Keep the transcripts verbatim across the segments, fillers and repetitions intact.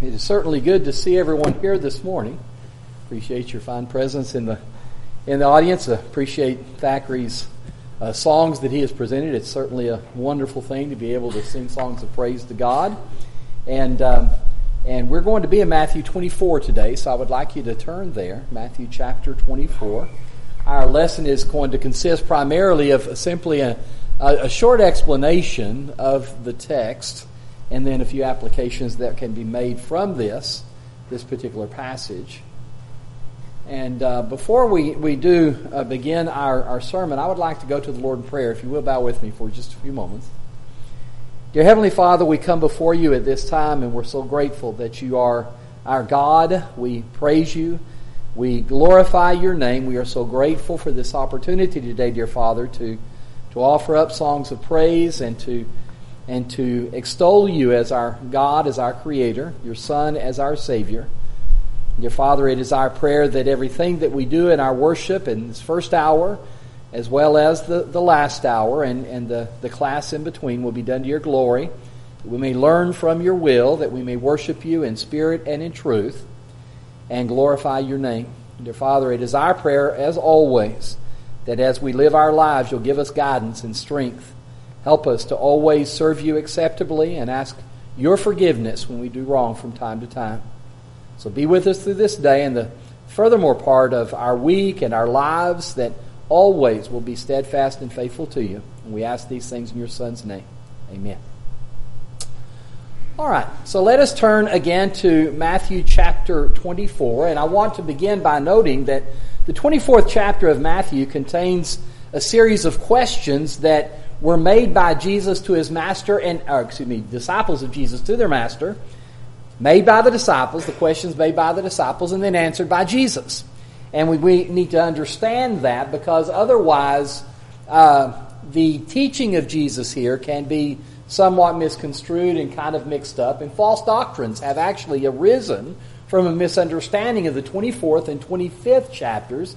It is certainly good to see everyone here this morning. Appreciate your fine presence in the in the audience. I appreciate Thackeray's uh, songs that he has presented. It's certainly a wonderful thing to be able to sing songs of praise to God. And um, and we're going to be in Matthew twenty-four today, so I would like you to turn there, Matthew chapter twenty-four. Our lesson is going to consist primarily of simply a, a, a short explanation of the text, and then a few applications that can be made from this, this particular passage. And uh, before we, we do uh, begin our, our sermon, I would like to go to the Lord in prayer. If you will, bow with me for just a few moments. Dear Heavenly Father, we come before you at this time, and we're so grateful that you are our God. We praise you. We glorify your name. We are so grateful for this opportunity today, dear Father, to, to offer up songs of praise and to and to extol you as our God, as our Creator, your Son as our Savior. Dear Father, it is our prayer that everything that we do in our worship in this first hour, as well as the, the last hour and, and the, the class in between, will be done to your glory, that we may learn from your will, that we may worship you in spirit and in truth, and glorify your name. Dear Father, it is our prayer, as always, that as we live our lives, you'll give us guidance and strength. Help us to always serve you acceptably and ask your forgiveness when we do wrong from time to time. So be with us through this day and the furthermore part of our week and our lives, that always will be steadfast and faithful to you. And we ask these things in your Son's name. Amen. All right, so let us turn again to Matthew chapter twenty-four. And I want to begin by noting that the twenty-fourth chapter of Matthew contains a series of questions that were made by Jesus to his master, and or excuse me, disciples of Jesus to their master, made by the disciples, the questions made by the disciples, and then answered by Jesus. And we, we need to understand that, because otherwise uh, the teaching of Jesus here can be somewhat misconstrued and kind of mixed up, and false doctrines have actually arisen from a misunderstanding of the twenty-fourth and twenty-fifth chapters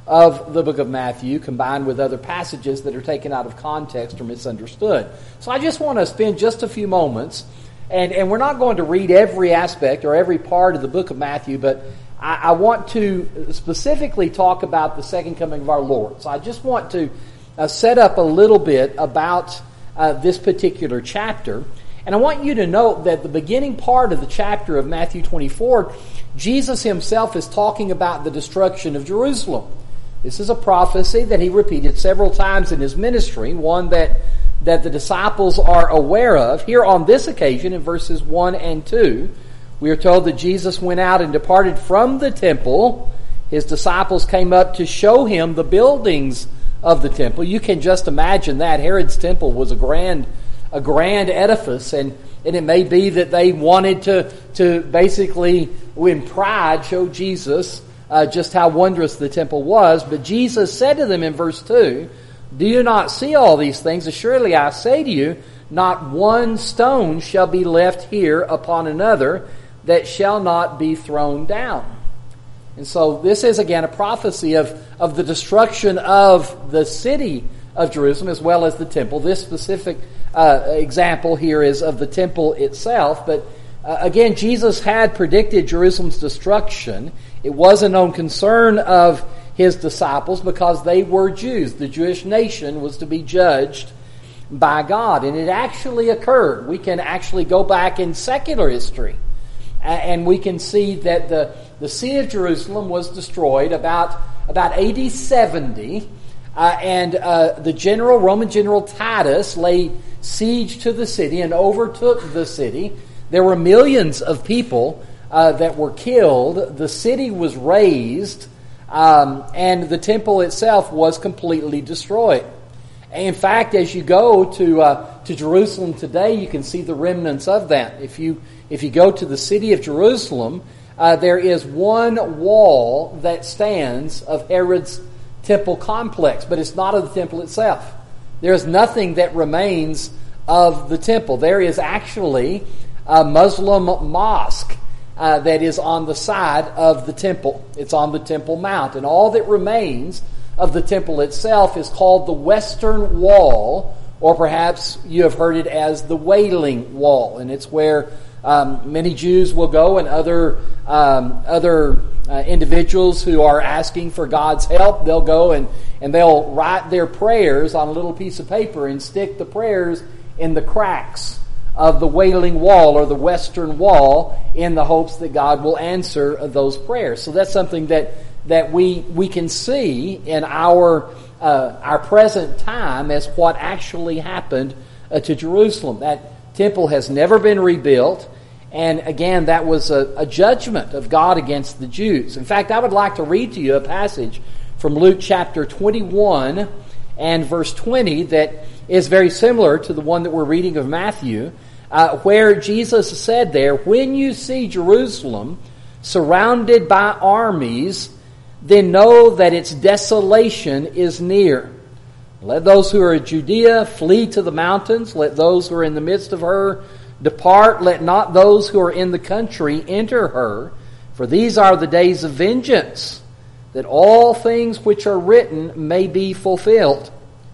of the book of Matthew, combined with other passages that are taken out of context or misunderstood. So I just want to spend just a few moments, and, and we're not going to read every aspect or every part of the book of Matthew, but I, I want to specifically talk about the second coming of our Lord. So I just want to uh, set up a little bit about uh, this particular chapter. And I want you to note that the beginning part of the chapter of Matthew twenty-four, Jesus himself is talking about the destruction of Jerusalem. This is a prophecy that he repeated several times in his ministry, one that, that the disciples are aware of. Here on this occasion, in verses one and two, we are told that Jesus went out and departed from the temple. His disciples came up to show him the buildings of the temple. You can just imagine that. Herod's temple was a grand, a grand edifice, and, and it may be that they wanted to, to basically, in pride, show Jesus Uh, just how wondrous the temple was. But Jesus said to them in verse two, "Do you not see all these things? Assuredly I say to you, not one stone shall be left here upon another that shall not be thrown down." And so this is again a prophecy of, of the destruction of the city of Jerusalem as well as the temple. This specific uh, example here is of the temple itself, but Uh, again, Jesus had predicted Jerusalem's destruction. It was a known concern of his disciples because they were Jews. The Jewish nation was to be judged by God, and it actually occurred. We can actually go back in secular history, and we can see that the, the city of Jerusalem was destroyed about, about A D seventy, uh, and uh, the general, Roman general Titus laid siege to the city and overtook the city. There were millions of people uh, that were killed. The city was razed, um, and the temple itself was completely destroyed. In fact, as you go to uh, to Jerusalem today, you can see the remnants of that. If you if you go to the city of Jerusalem, uh, there is one wall that stands of Herod's temple complex, but it's not of the temple itself. There is nothing that remains of the temple. There is actually a Muslim mosque uh, that is on the side of the temple. It's on the Temple Mount. And all that remains of the temple itself is called the Western Wall, or perhaps you have heard it as the Wailing Wall. And it's where Um, many Jews will go, and other um, other uh, individuals who are asking for God's help, they'll go and, and they'll write their prayers on a little piece of paper and stick the prayers in the cracks of the Wailing Wall or the Western Wall in the hopes that God will answer those prayers. So that's something that that we we can see in our uh, our present time as what actually happened uh, to Jerusalem. That temple has never been rebuilt, and again, that was a, a judgment of God against the Jews. In fact, I would like to read to you a passage from Luke chapter twenty-one and verse twenty that is very similar to the one that we're reading of Matthew, uh, where Jesus said there, "When you see Jerusalem surrounded by armies, then know that its desolation is near. Let those who are in Judea flee to the mountains. Let those who are in the midst of her depart. Let not those who are in the country enter her. For these are the days of vengeance, that all things which are written may be fulfilled.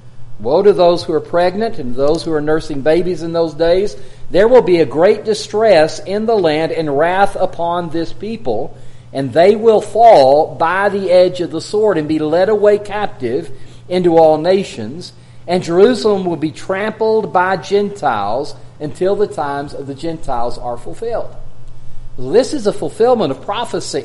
Woe to those who are pregnant and those who are nursing babies in those days. There will be a great distress in the land and wrath upon this people, and they will fall by the edge of the sword and be led away captive into all nations, and Jerusalem will be trampled by Gentiles until the times of the Gentiles are fulfilled." This is a fulfillment of prophecy.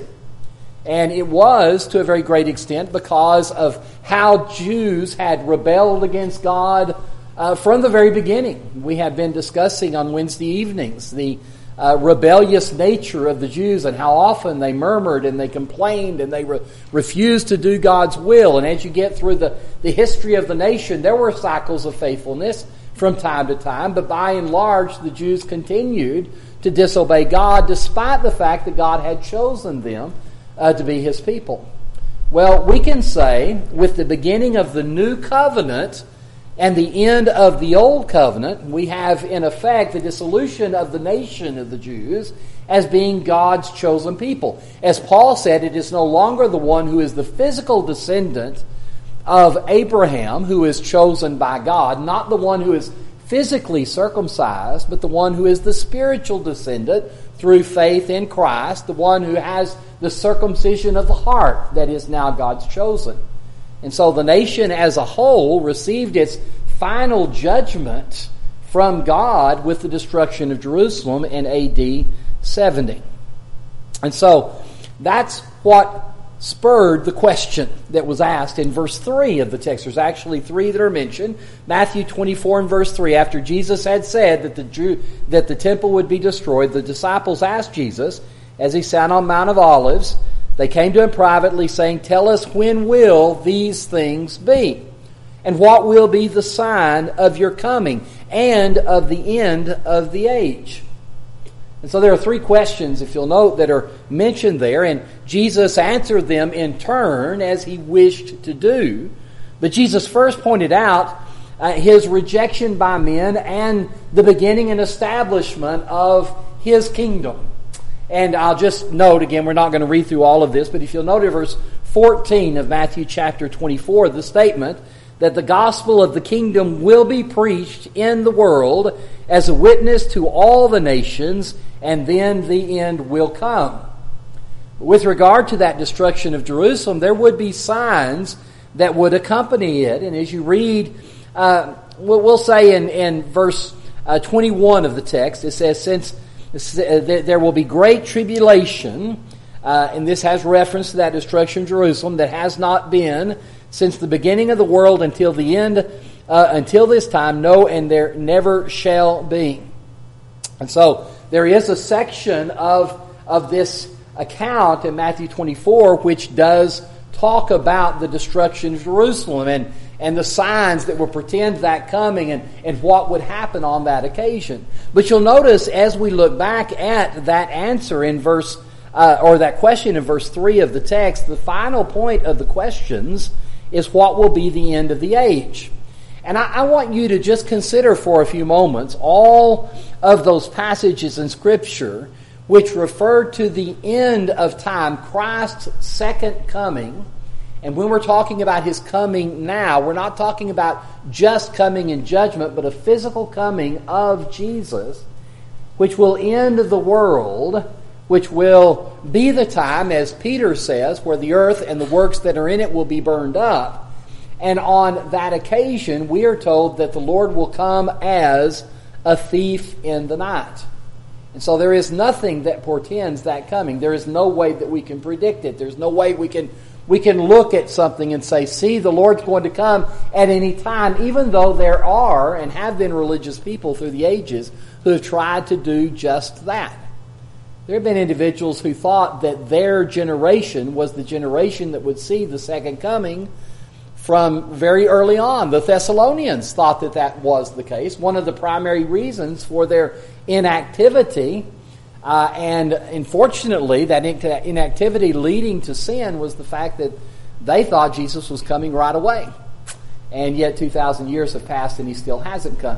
And it was, to a very great extent, because of how Jews had rebelled against God uh, from the very beginning. We have been discussing on Wednesday evenings the uh, rebellious nature of the Jews and how often they murmured and they complained and they re- refused to do God's will. And as you get through the, the history of the nation, there were cycles of faithfulness from time to time, but by and large, the Jews continued to disobey God despite the fact that God had chosen them Uh, to be His people. Well, we can say with the beginning of the new covenant and the end of the old covenant, we have in effect the dissolution of the nation of the Jews as being God's chosen people. As Paul said, it is no longer the one who is the physical descendant of Abraham who is chosen by God, not the one who is physically circumcised, but the one who is the spiritual descendant through faith in Christ, the one who has the circumcision of the heart that is now God's chosen. And so the nation as a whole received its final judgment from God with the destruction of Jerusalem in A D seventy. And so that's what spurred the question that was asked in verse three of the text. There's actually three that are mentioned. Matthew twenty-four and verse three, after Jesus had said that the Jew, that the temple would be destroyed, the disciples asked Jesus, as he sat on Mount of Olives, they came to him privately saying, "Tell us, when will these things be? And what will be the sign of your coming and of the end of the age?" And so there are three questions, if you'll note, that are mentioned there, and Jesus answered them in turn as he wished to do. But Jesus first pointed out uh, his rejection by men and the beginning and establishment of his kingdom. And I'll just note, again, we're not going to read through all of this, but if you'll note in verse fourteen of Matthew chapter twenty-four, the statement that the gospel of the kingdom will be preached in the world as a witness to all the nations, and then the end will come. With regard to that destruction of Jerusalem, there would be signs that would accompany it. And as you read, uh, we'll say in, in verse uh, twenty-one of the text, it says, since there will be great tribulation, uh, and this has reference to that destruction of Jerusalem that has not been since the beginning of the world until the end, uh, until this time, no, and there never shall be. And so there is a section of of this account in Matthew twenty-four which does talk about the destruction of Jerusalem and and the signs that would portend that coming and, and what would happen on that occasion. But you'll notice as we look back at that answer in verse, uh, or that question in verse three of the text, the final point of the questions is what will be the end of the age. And I, I want you to just consider for a few moments all of those passages in Scripture which refer to the end of time, Christ's second coming. And when we're talking about His coming now, we're not talking about just coming in judgment, but a physical coming of Jesus, which will end the world, which will be the time, as Peter says, where the earth and the works that are in it will be burned up. And on that occasion, we are told that the Lord will come as a thief in the night. And so there is nothing that portends that coming. There is no way that we can predict it. There's no way we can we can look at something and say, see, the Lord's going to come at any time, even though there are and have been religious people through the ages who have tried to do just that. There have been individuals who thought that their generation was the generation that would see the second coming from very early on. The Thessalonians thought that that was the case. One of the primary reasons for their inactivity, uh, and unfortunately that inactivity leading to sin, was the fact that they thought Jesus was coming right away. And yet two thousand years have passed and he still hasn't come.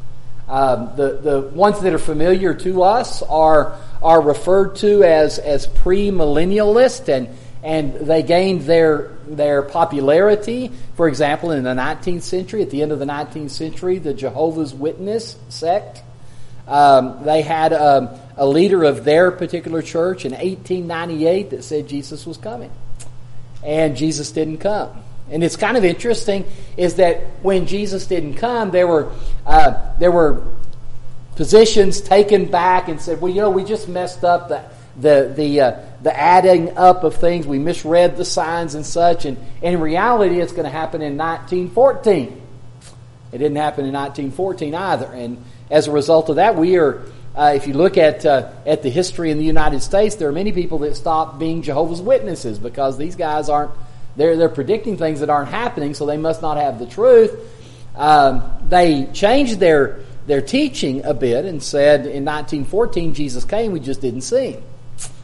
Um, the, the ones that are familiar to us are are referred to as, as premillennialist, and and they gained their their popularity, for example, in the nineteenth century. At the end of the nineteenth century, the Jehovah's Witness sect, um, they had a, a leader of their particular church in eighteen ninety-eight that said Jesus was coming. And Jesus didn't come. And it's kind of interesting is that when Jesus didn't come, there were uh, there were positions taken back and said, well, you know, we just messed up the the the uh, the adding up of things. We misread the signs and such. And, and in reality, it's going to happen in nineteen fourteen. It didn't happen in nineteen fourteen either. And as a result of that, we are, uh, if you look at uh, at the history in the United States, there are many people that stopped being Jehovah's Witnesses because these guys aren't, they're, they're predicting things that aren't happening, so they must not have the truth. Um, they changed their their teaching a bit and said in nineteen fourteen Jesus came, we just didn't see him.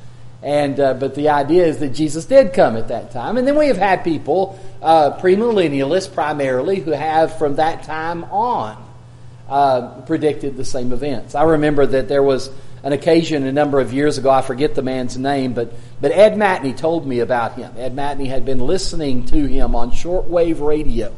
And uh, but the idea is that Jesus did come at that time. And then we have had people, uh, premillennialists primarily, who have from that time on uh, predicted the same events. I remember that there was an occasion a number of years ago, I forget the man's name, but but Ed Matney told me about him. Ed Matney had been listening to him on shortwave radio.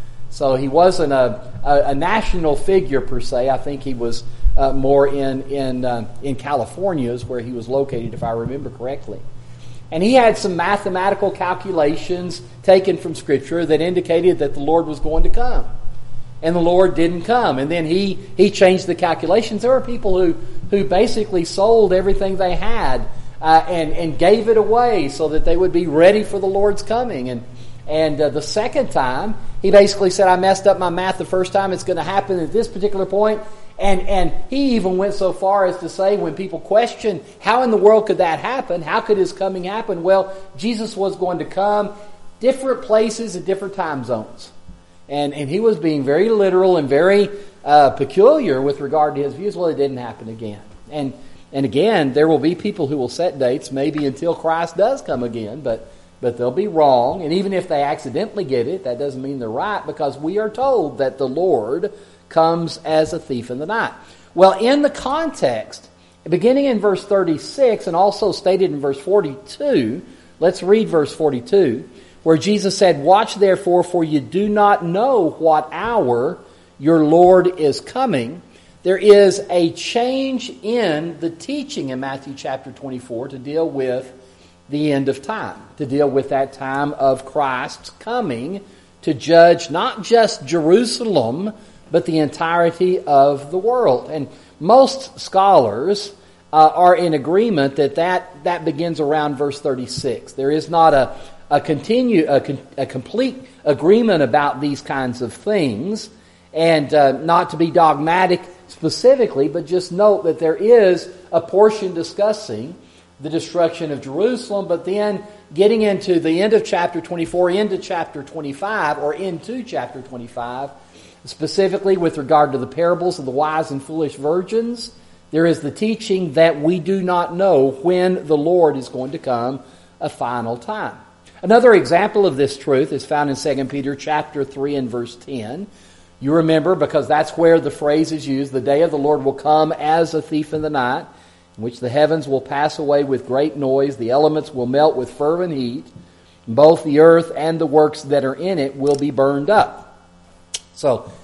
So he wasn't a, a, a national figure per se. I think he was uh, more in in uh, in California is where he was located, if I remember correctly. And he had some mathematical calculations taken from Scripture that indicated that the Lord was going to come. And the Lord didn't come. And then he, he changed the calculations. There were people who, who basically sold everything they had uh, and, and gave it away so that they would be ready for the Lord's coming. And And uh, the second time, he basically said, I messed up my math the first time. It's going to happen at this particular point. And and he even went so far as to say, when people question, how in the world could that happen? How could his coming happen? Well, Jesus was going to come different places at different time zones. And and he was being very literal and very uh, peculiar with regard to his views. Well, it didn't happen again. And, and again, there will be people who will set dates maybe until Christ does come again, but... But they'll be wrong, and even if they accidentally get it, that doesn't mean they're right, because we are told that the Lord comes as a thief in the night. Well, in the context, beginning in verse thirty-six and also stated in verse forty-two, let's read verse forty-two, where Jesus said, Watch therefore, for you do not know what hour your Lord is coming. There is a change in the teaching in Matthew chapter twenty-four to deal with the end of time, to deal with that time of Christ's coming to judge not just Jerusalem, but the entirety of the world. And most scholars uh, are in agreement that, that that begins around verse thirty-six. There is not a, a, continue, a, a complete agreement about these kinds of things, and uh, not to be dogmatic specifically, but just note that there is a portion discussing the destruction of Jerusalem, but then getting into the end of chapter twenty-four, into chapter twenty-five, or into chapter twenty-five, specifically with regard to the parables of the wise and foolish virgins, there is the teaching that we do not know when the Lord is going to come a final time. Another example of this truth is found in Second Peter chapter three and verse ten. You remember, because that's where the phrase is used, the day of the Lord will come as a thief in the night, in which the heavens will pass away with great noise, the elements will melt with fervent heat, both the earth and the works that are in it will be burned up. So,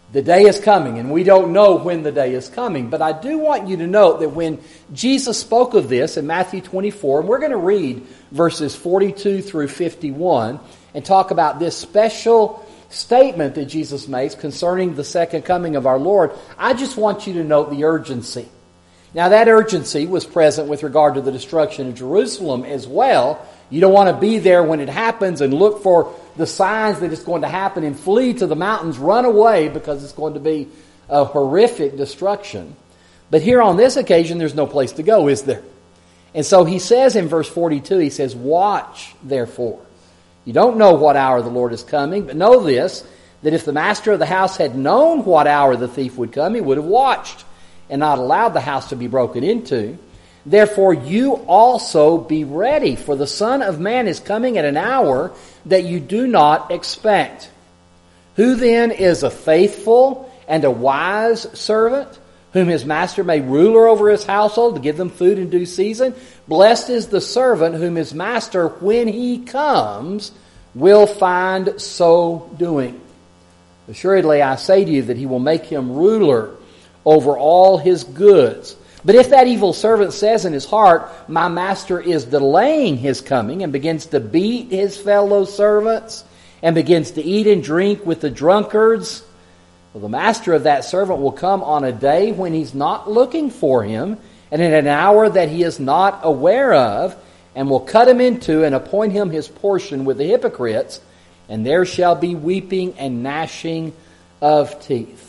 The day is coming, and we don't know when the day is coming. But I do want you to note that when Jesus spoke of this in Matthew twenty-four, and we're going to read verses forty-two through fifty-one, and talk about this special statement that Jesus makes concerning the second coming of our Lord, I just want you to note the urgency. Now, that urgency was present with regard to the destruction of Jerusalem as well. You don't want to be there when it happens and look for the signs that it's going to happen and flee to the mountains, run away, because it's going to be a horrific destruction. But here on this occasion, there's no place to go, is there? And so he says in verse forty-two, he says, "Watch, therefore." You don't know what hour the Lord is coming, but know this, that if the master of the house had known what hour the thief would come, he would have watched and not allowed the house to be broken into. Therefore you also be ready, for the Son of Man is coming at an hour that you do not expect. Who then is a faithful and a wise servant, whom his master made ruler over his household to give them food in due season? Blessed is the servant whom his master, when he comes, will find so doing. Assuredly I say to you that he will make him ruler over all his goods. But if that evil servant says in his heart, my master is delaying his coming, and begins to beat his fellow servants, and begins to eat and drink with the drunkards, well, the master of that servant will come on a day when he's not looking for him, and in an hour that he is not aware of, and will cut him in two and appoint him his portion with the hypocrites, and there shall be weeping and gnashing of teeth.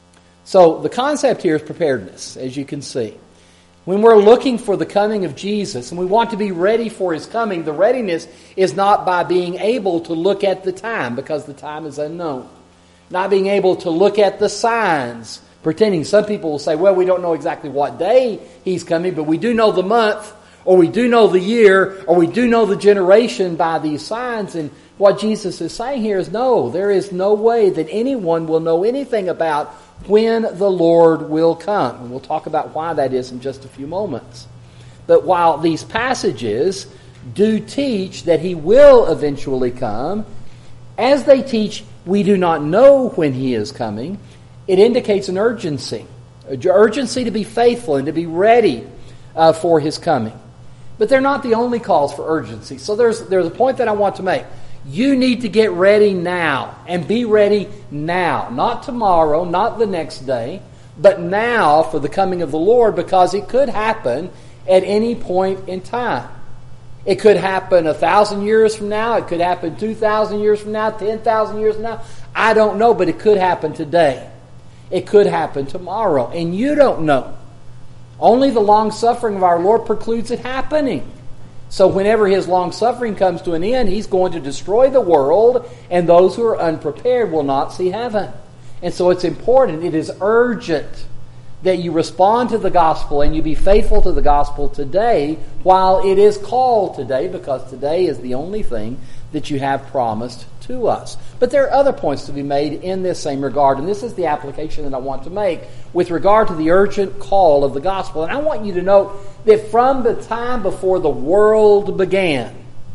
So the concept here is preparedness, as you can see. When we're looking for the coming of Jesus and we want to be ready for his coming, the readiness is not by being able to look at the time, because the time is unknown. Not being able to look at the signs, pretending. Some people will say, well, we don't know exactly what day he's coming, but we do know the month, or we do know the year, or we do know the generation by these signs. And what Jesus is saying here is, no, there is no way that anyone will know anything about when the Lord will come. And we'll talk about why that is in just a few moments. But while these passages do teach that he will eventually come, as they teach we do not know when he is coming, it indicates an urgency. An urgency to be faithful and to be ready uh, for his coming. But they're not the only calls for urgency. So there's, there's a point that I want to make. You need to get ready now, and be ready now. Not tomorrow, not the next day, but now for the coming of the Lord, because it could happen at any point in time. It could happen a thousand years from now. It could happen two thousand years from now, ten thousand years from now. I don't know, but it could happen today. It could happen tomorrow, and you don't know. Only the long suffering of our Lord precludes it happening. So whenever his long suffering comes to an end, he's going to destroy the world, and those who are unprepared will not see heaven. And so it's important, it is urgent that you respond to the gospel and you be faithful to the gospel today while it is called today, because today is the only thing that you have promised to us. But there are other points to be made in this same regard, and this is the application that I want to make with regard to the urgent call of the gospel. And I want you to note that from the time before the world began,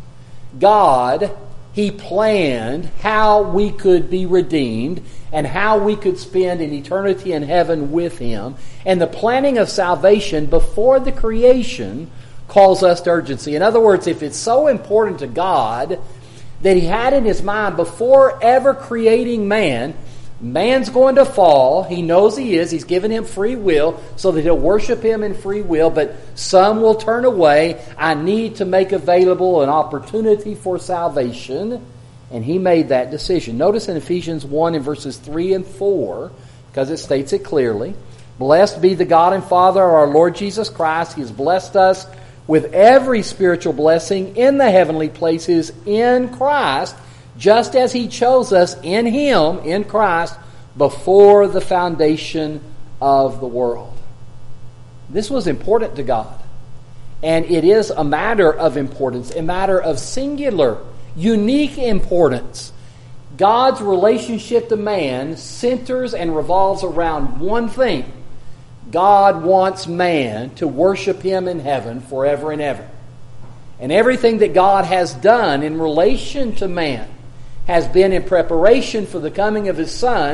God, he planned how we could be redeemed and how we could spend an eternity in heaven with him. And the planning of salvation before the creation calls us to urgency. In other words, if it's so important to God that he had in his mind before ever creating man, man's going to fall. He knows he is. He's given him free will so that he'll worship him in free will, but some will turn away. I need to make available an opportunity for salvation, and he made that decision. Notice in Ephesians one in verses three and four, because it states it clearly, "Blessed be the God and Father of our Lord Jesus Christ. He has blessed us with every spiritual blessing in the heavenly places in Christ, just as he chose us in him, in Christ, before the foundation of the world." This was important to God. And it is a matter of importance, a matter of singular, unique importance. God's relationship to man centers and revolves around one thing. God wants man to worship him in heaven forever and ever. And everything that God has done in relation to man has been in preparation for the coming of his Son,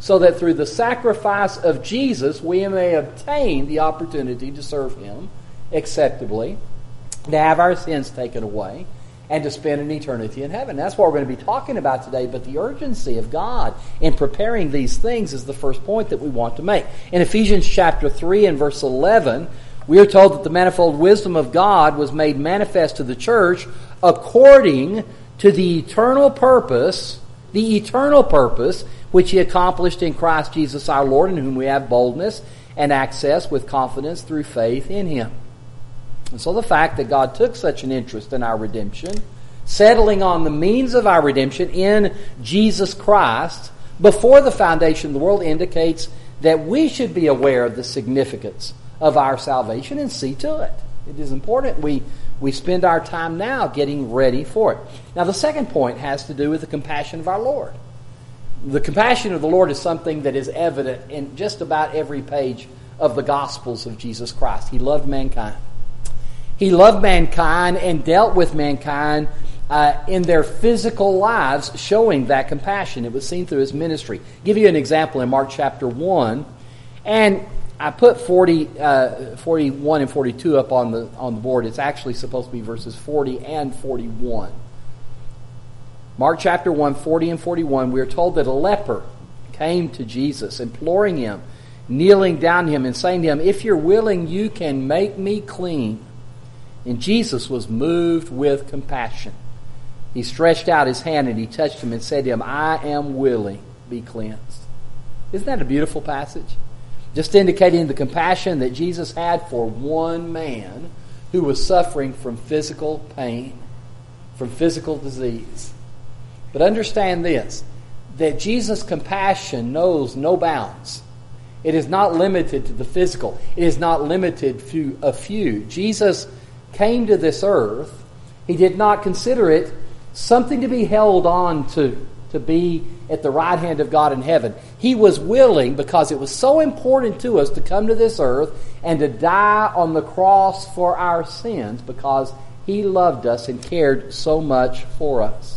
so that through the sacrifice of Jesus we may obtain the opportunity to serve Him acceptably, to have our sins taken away, and to spend an eternity in heaven. That's what we're going to be talking about today, but the urgency of God in preparing these things is the first point that we want to make. In Ephesians chapter three and verse eleven, we are told that the manifold wisdom of God was made manifest to the church according to the eternal purpose, the eternal purpose which He accomplished in Christ Jesus our Lord, in whom we have boldness and access with confidence through faith in Him. And so the fact that God took such an interest in our redemption, settling on the means of our redemption in Jesus Christ before the foundation of the world, indicates that we should be aware of the significance of our salvation and see to it. It is important we, we spend our time now getting ready for it. Now the second point has to do with the compassion of our Lord. The compassion of the Lord is something that is evident in just about every page of the Gospels of Jesus Christ. He loved mankind. He loved mankind and dealt with mankind uh, in their physical lives, showing that compassion. It was seen through His ministry. I'll give you an example in Mark chapter one. And I put forty, uh, forty-one and forty-two up on the, on the board. It's actually supposed to be verses forty and forty-one. Mark chapter one, forty and forty-one, we are told that a leper came to Jesus, imploring Him, kneeling down to Him and saying to Him, "If you're willing, you can make me clean." And Jesus was moved with compassion. He stretched out His hand and He touched him and said to him, "I am willing, be cleansed." Isn't that a beautiful passage? Just indicating the compassion that Jesus had for one man who was suffering from physical pain, from physical disease. But understand this, that Jesus' compassion knows no bounds. It is not limited to the physical. It is not limited to a few. Jesus came to this earth. He did not consider it something to be held on to, to be at the right hand of God in heaven. He was willing, because it was so important to us, to come to this earth and to die on the cross for our sins, because He loved us and cared so much for us.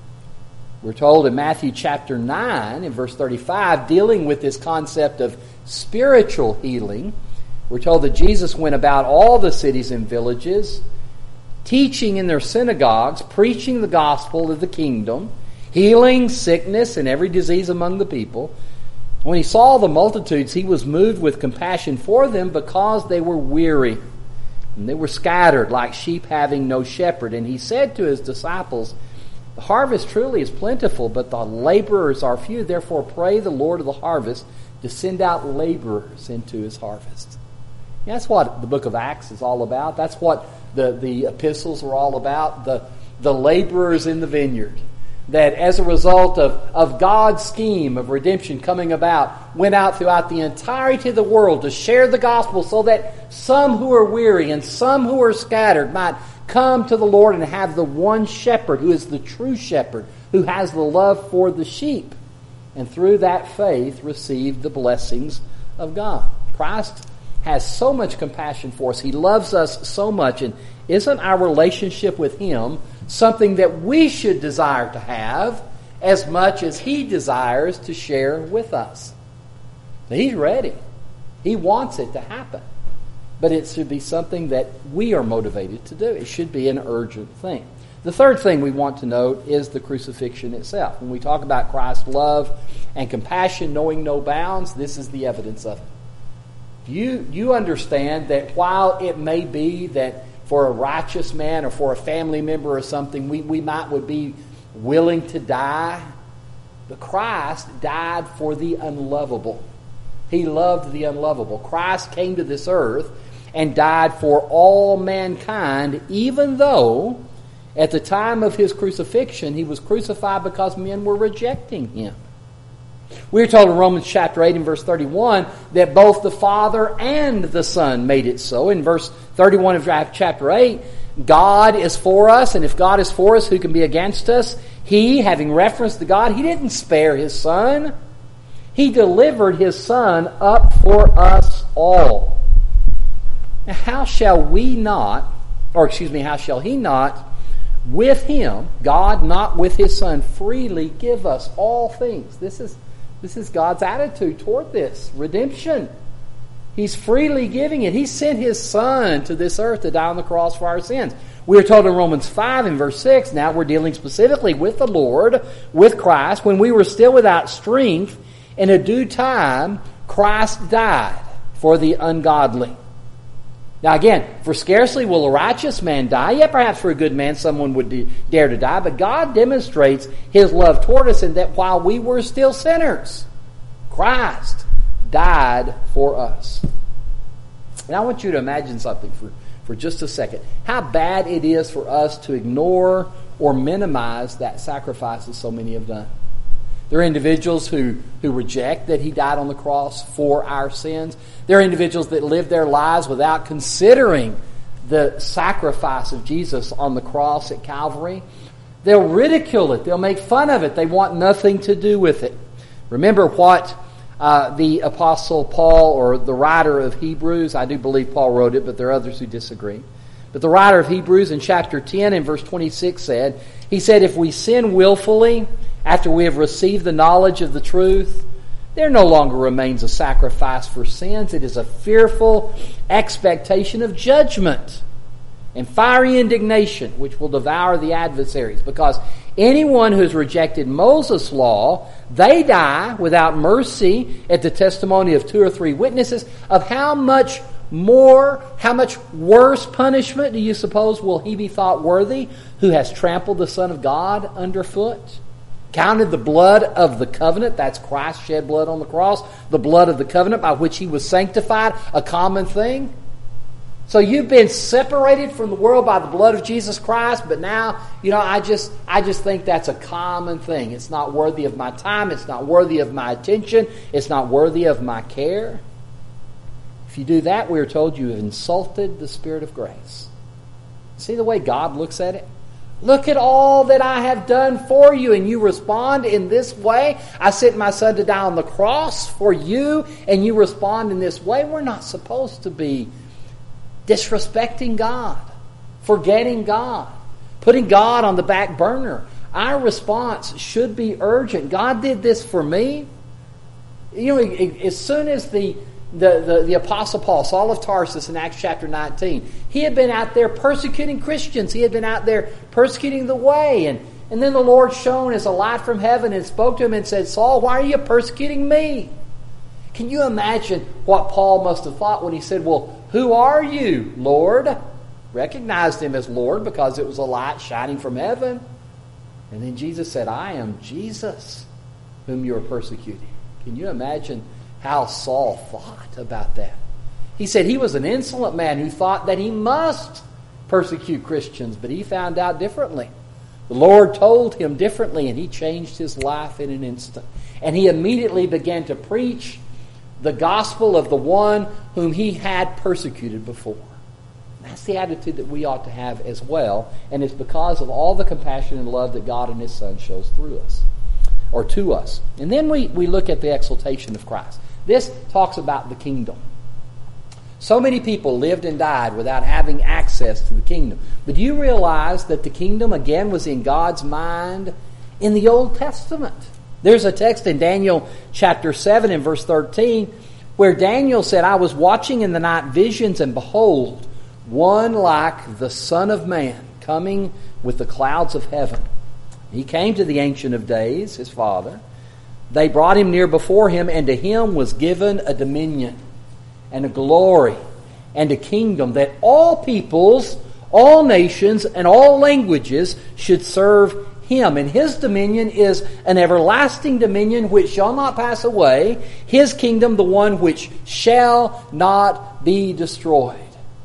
We're told in Matthew chapter nine, in verse thirty-five, dealing with this concept of spiritual healing, we're told that Jesus went about all the cities and villages, teaching in their synagogues, preaching the gospel of the kingdom, healing sickness and every disease among the people. When He saw the multitudes, He was moved with compassion for them, because they were weary, and they were scattered like sheep having no shepherd. And He said to His disciples, "The harvest truly is plentiful, but the laborers are few. Therefore pray the Lord of the harvest to send out laborers into His harvest." That's what the book of Acts is all about. That's what the, the epistles are all about. The, the laborers in the vineyard, that as a result of, of God's scheme of redemption coming about, went out throughout the entirety of the world to share the gospel, so that some who are weary and some who are scattered might come to the Lord and have the one shepherd who is the true shepherd, who has the love for the sheep, and through that faith receive the blessings of God. Christ has so much compassion for us. He loves us so much. And isn't our relationship with Him something that we should desire to have as much as He desires to share with us? He's ready. He wants it to happen. But it should be something that we are motivated to do. It should be an urgent thing. The third thing we want to note is the crucifixion itself. When we talk about Christ's love and compassion knowing no bounds, this is the evidence of it. You, you understand that while it may be that for a righteous man or for a family member or something, we, we might would be willing to die, but Christ died for the unlovable. He loved the unlovable. Christ came to this earth and died for all mankind, even though at the time of His crucifixion, He was crucified because men were rejecting Him. We're told in Romans chapter eight and verse thirty-one that both the Father and the Son made it so. In verse thirty-one of chapter eight, God is for us, and if God is for us, who can be against us? He, having reference to God, He didn't spare His Son. He delivered His Son up for us all. Now, how shall we not, or excuse me, how shall He not, with Him, God not with His Son, freely give us all things? This is This is God's attitude toward this. Redemption. He's freely giving it. He sent His Son to this earth to die on the cross for our sins. We are told in Romans five and verse six, now we're dealing specifically with the Lord, with Christ. When we were still without strength, in a due time, Christ died for the ungodly. Now again, for scarcely will a righteous man die. Yet perhaps for a good man someone would de- dare to die. But God demonstrates His love toward us in that while we were still sinners, Christ died for us. And I want you to imagine something for, for just a second. How bad it is for us to ignore or minimize that sacrifice that so many have done. There are individuals who, who reject that He died on the cross for our sins. There are individuals that live their lives without considering the sacrifice of Jesus on the cross at Calvary. They'll ridicule it. They'll make fun of it. They want nothing to do with it. Remember what uh, the Apostle Paul, or the writer of Hebrews, I do believe Paul wrote it, but there are others who disagree. But the writer of Hebrews in chapter ten and verse twenty-six said, he said, if we sin willfully after we have received the knowledge of the truth, there no longer remains a sacrifice for sins. It is a fearful expectation of judgment and fiery indignation which will devour the adversaries. Because anyone who has rejected Moses' law, they die without mercy at the testimony of two or three witnesses. Of how much more, how much worse punishment do you suppose will he be thought worthy who has trampled the Son of God underfoot? Counted the blood of the covenant, that's Christ shed blood on the cross, the blood of the covenant by which He was sanctified, a common thing. So you've been separated from the world by the blood of Jesus Christ, but now, you know, I just I just think that's a common thing. It's not worthy of my time, it's not worthy of my attention, it's not worthy of my care. If you do that, we are told you have insulted the Spirit of grace. See the way God looks at it? Look at all that I have done for you, and you respond in this way. I sent my Son to die on the cross for you, and you respond in this way. We're not supposed to be disrespecting God, forgetting God, putting God on the back burner. Our response should be urgent. God did this for me. You know, as soon as the The, the, the Apostle Paul, Saul of Tarsus in Acts chapter nineteen, he had been out there persecuting Christians. He had been out there persecuting the way. And, and then the Lord shone as a light from heaven and spoke to him and said, Saul, why are you persecuting me? Can you imagine what Paul must have thought when he said, well, who are you, Lord? Recognized him as Lord because it was a light shining from heaven. And then Jesus said, I am Jesus whom you are persecuting. Can you imagine how Saul thought about that? He said he was an insolent man who thought that he must persecute Christians, but he found out differently. The Lord told him differently, and he changed his life in an instant. And he immediately began to preach the gospel of the one whom he had persecuted before. That's the attitude that we ought to have as well, and it's because of all the compassion and love that God and His Son shows through us, or to us. And then we, we look at the exaltation of Christ. This talks about the kingdom. So many people lived and died without having access to the kingdom. But do you realize that the kingdom, again, was in God's mind in the Old Testament? There's a text in Daniel chapter seven and verse thirteen where Daniel said, I was watching in the night visions, and behold, one like the Son of Man coming with the clouds of heaven. He came to the Ancient of Days, His Father. They brought Him near before Him, and to Him was given a dominion and a glory and a kingdom that all peoples, all nations, and all languages should serve Him. And His dominion is an everlasting dominion which shall not pass away. His kingdom, the one which shall not be destroyed.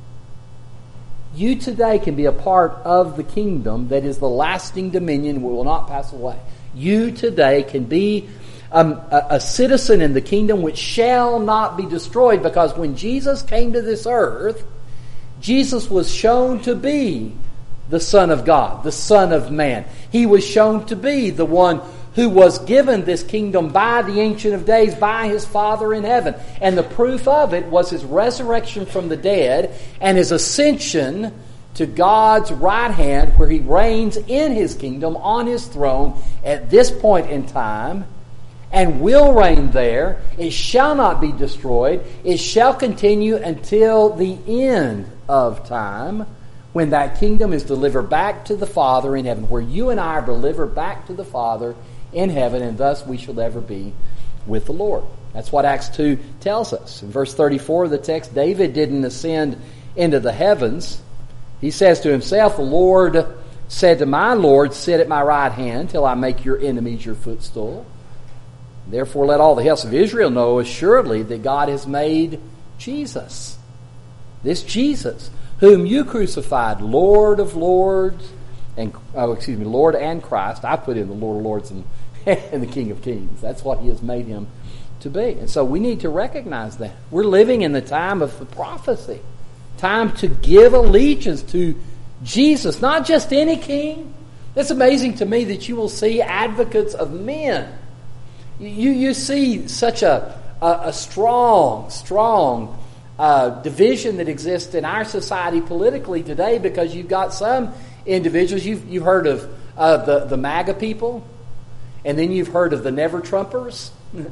You today can be a part of the kingdom that is the lasting dominion which will not pass away. You today can be Um, a, a citizen in the kingdom which shall not be destroyed, because when Jesus came to this earth, Jesus was shown to be the Son of God, the Son of Man. He was shown to be the one who was given this kingdom by the Ancient of Days, by His Father in heaven. And the proof of it was His resurrection from the dead and His ascension to God's right hand, where He reigns in His kingdom on His throne at this point in time. and will reign there. It shall not be destroyed. It shall continue until the end of time, when that kingdom is delivered back to the Father in heaven, where you and I are delivered back to the Father in heaven, and thus we shall ever be with the Lord. That's what Acts two tells us. In verse thirty-four of the text, David didn't ascend into the heavens. He says to himself, the Lord said to my Lord, sit at my right hand till I make your enemies your footstool. Therefore let all the house of Israel know assuredly that God has made Jesus, this Jesus, whom you crucified, Lord of lords, and oh, excuse me, Lord and Christ. I put in the Lord of lords and, and the King of kings. That's what he has made him to be. And so we need to recognize that. We're living in the time of the prophecy. Time to give allegiance to Jesus, not just any king. It's amazing to me that you will see advocates of men. You, you see such a, a, a strong, strong uh, division that exists in our society politically today, because you've got some individuals, you've, you've heard of uh, the, the MAGA people, and then you've heard of the Never-Trumpers.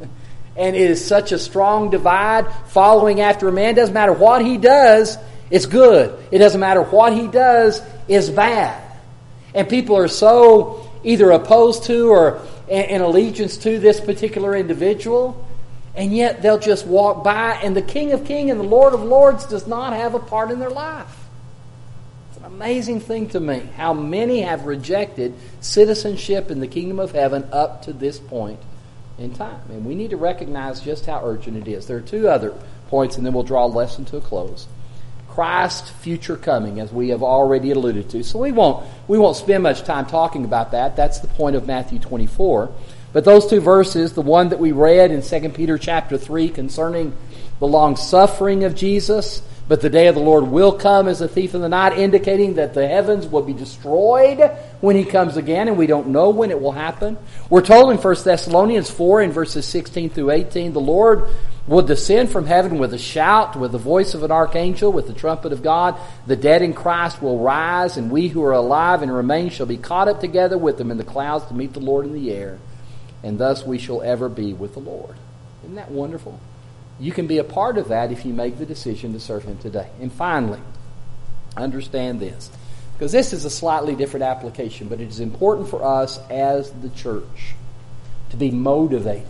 And it is such a strong divide following after a man. Doesn't matter what he does, it's good. It doesn't matter what he does, is bad. And people are so either opposed to or in allegiance to this particular individual, and yet they'll just walk by, and the King of Kings and the Lord of Lords does not have a part in their life. It's an amazing thing to me how many have rejected citizenship in the kingdom of heaven up to this point in time. And we need to recognize just how urgent it is. There are two other points, and then we'll draw a lesson to a close. Christ's future coming, as we have already alluded to. So we won't we won't spend much time talking about that. That's the point of Matthew twenty-four. But those two verses, the one that we read in Second Peter chapter three concerning the long suffering of Jesus, but the day of the Lord will come as a thief in the night, indicating that the heavens will be destroyed when he comes again, and we don't know when it will happen. We're told in First Thessalonians four in verses sixteen through eighteen, the Lord will descend from heaven with a shout, with the voice of an archangel, with the trumpet of God. The dead in Christ will rise, and we who are alive and remain shall be caught up together with them in the clouds to meet the Lord in the air. And thus we shall ever be with the Lord. Isn't that wonderful? You can be a part of that if you make the decision to serve him today. And finally, understand this, because this is a slightly different application, but it is important for us as the church to be motivated.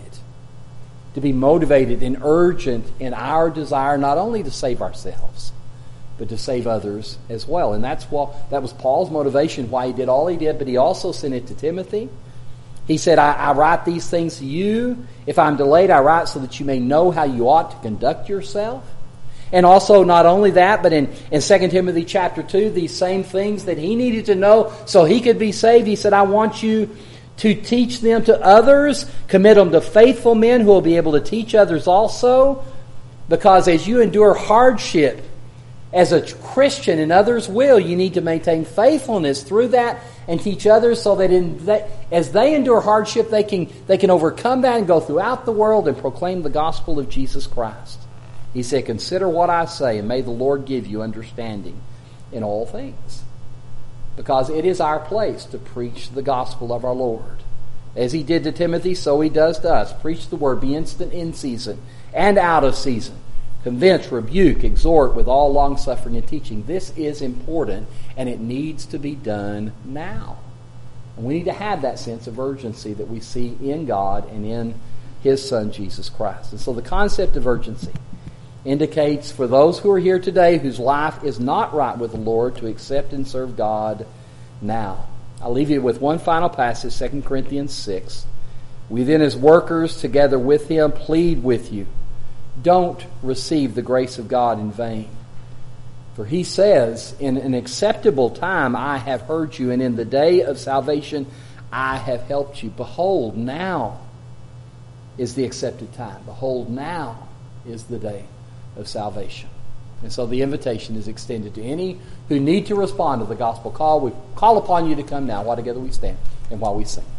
To be motivated and urgent in our desire not only to save ourselves, but to save others as well. And that's what that was Paul's motivation, why he did all he did, but he also sent it to Timothy. He said, I, I write these things to you. If I'm delayed, I write so that you may know how you ought to conduct yourself. And also, not only that, but in, in Second Timothy chapter two, these same things that he needed to know so he could be saved, he said, I want you to teach them to others, commit them to faithful men who will be able to teach others also. Because as you endure hardship as a Christian, and others will, you need to maintain faithfulness through that and teach others, so that in that, as they endure hardship, they can they can overcome that and go throughout the world and proclaim the gospel of Jesus Christ. He said, consider what I say, and may the Lord give you understanding in all things. Because it is our place to preach the gospel of our Lord. As he did to Timothy, so he does to us. Preach the word, be instant in season and out of season. Convince, rebuke, exhort with all long-suffering and teaching. This is important, and it needs to be done now. And we need to have that sense of urgency that we see in God and in his Son, Jesus Christ. And so the concept of urgency indicates for those who are here today whose life is not right with the Lord to accept and serve God now. I'll leave you with one final passage, Second Corinthians six. We then as workers together with him plead with you, don't receive the grace of God in vain. For he says, in an acceptable time I have heard you, and in the day of salvation I have helped you. Behold, now is the accepted time. Behold, now is the day of salvation. And so the invitation is extended to any who need to respond to the gospel call. We call upon you to come now while together we stand and while we sing.